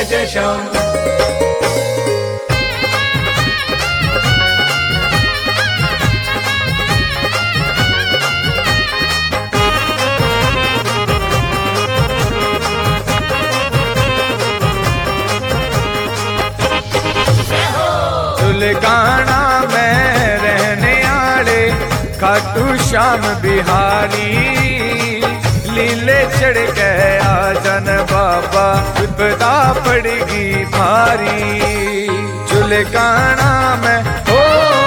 जय श्याम। दुलगाना में रहने आले खाटू श्याम बिहारी, लीले चढ़ गया जन बाबा विपदा पड़ेगी भारी। दुलगाना में हो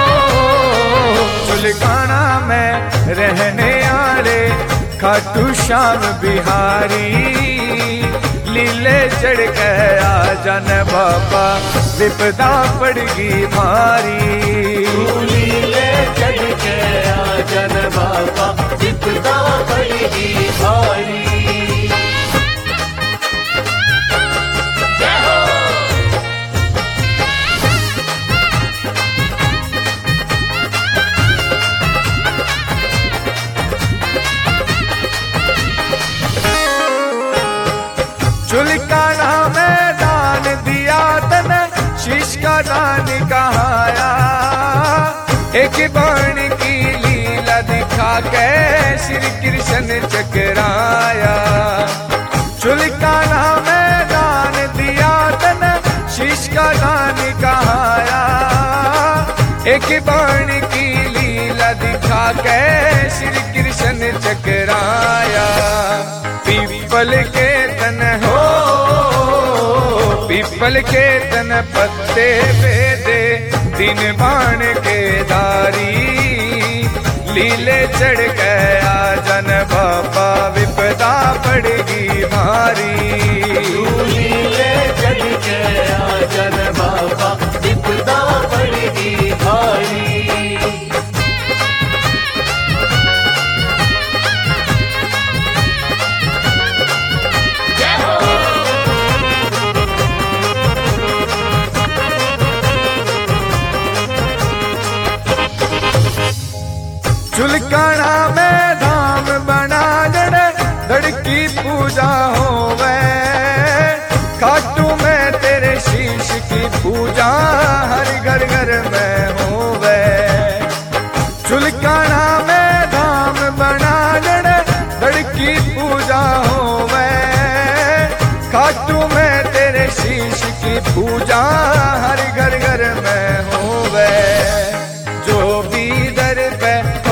दुलगाना में रहने आले खाटू श्याम बिहारी, लीले चढ़ गया जन बाबा विपदा पड़गी भारी। लीले चढ़ गया जन बाबा विपदा पड़गी भारी। चुलकाना में दान दिया तन शीश का दान कहाया, एक बाण की लीला दिखा के श्री कृष्ण चकराया। चुलकाना में दान दिया तन शीश का दान कहाया, एक बाण की लीला दिखा के श्री कृष्ण चकराया। पीपल के तन हो पीपल के तन पत्ते बेदे दिन बाण के दारी, लीले चढ़ गया जन बाबा विपदा पड़गी भारी। लीले चढ़ गया जन बाबा विपदा पड़गी भारी। चुलकाना में धाम बना जड़ धड़की पूजा होवे, खाटू में तेरे शीश की पूजा हर घर घर में होवे। चुलकाना में धाम बना जड़ धड़की पूजा होवे, खाटू में तेरे शीश की पूजा हर घर घर में होवे। जो भी दर पे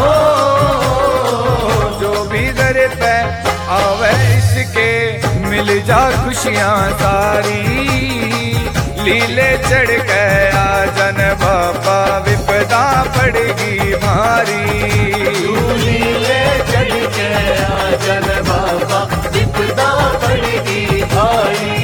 पे आवे इसके मिल जा खुशियां सारी, लीले चढ़ गया जन बाबा विपदा पड़गी भारी। लीले चढ़ गया जन बाबा विपदा पड़गी भारी।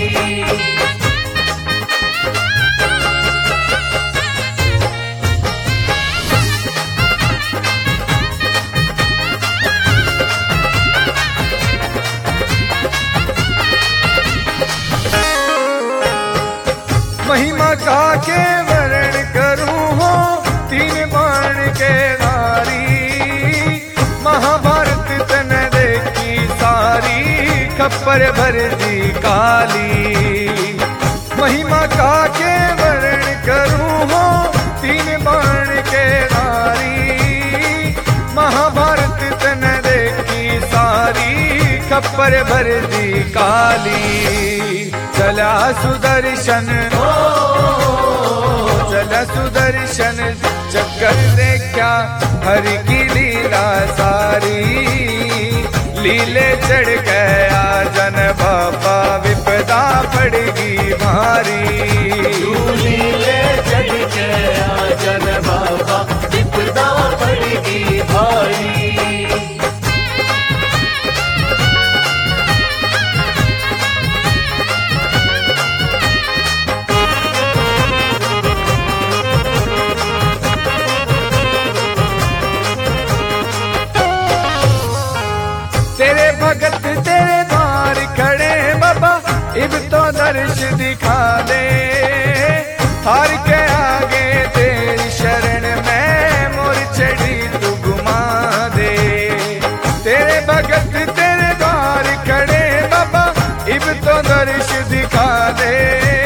महिमा का के वर्ण करूं हो तीन बाण के धारी, महाभारत तन देखी सारी खप्पर भर दी काली। महिमा का के वर्ण करूं हो तीन बाण के धारी, महाभारत तन देखी सारी खप्पर भर दी काली। चला सुदर्शन चला सुदर्शन चक्कर देखा हरि की लीला सारी, लीले चढ़ गया जन बाबा विपदा पड़गी भारी। लीले चढ़ गया जन बाबा विपदा पड़गी भारी। तेरे भगत तेरे द्वार खड़े बाबा, इब तो दर्श दिखा दे। हार के आगे तेरी शरण में मोर चढ़ी तू घुमा दे। तेरे भगत तेरे द्वार खड़े बाबा, इब तो दर्श दिखा दे।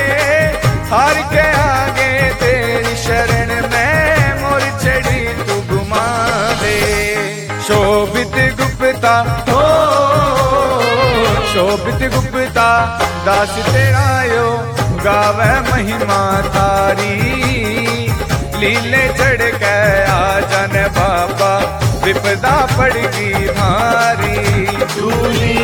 शोभित गुप्ता दास तेरा यो गावे महिमा तारी लीले चढ़ के आ जाने बाबा विपदा पड़गी भारी तू लीले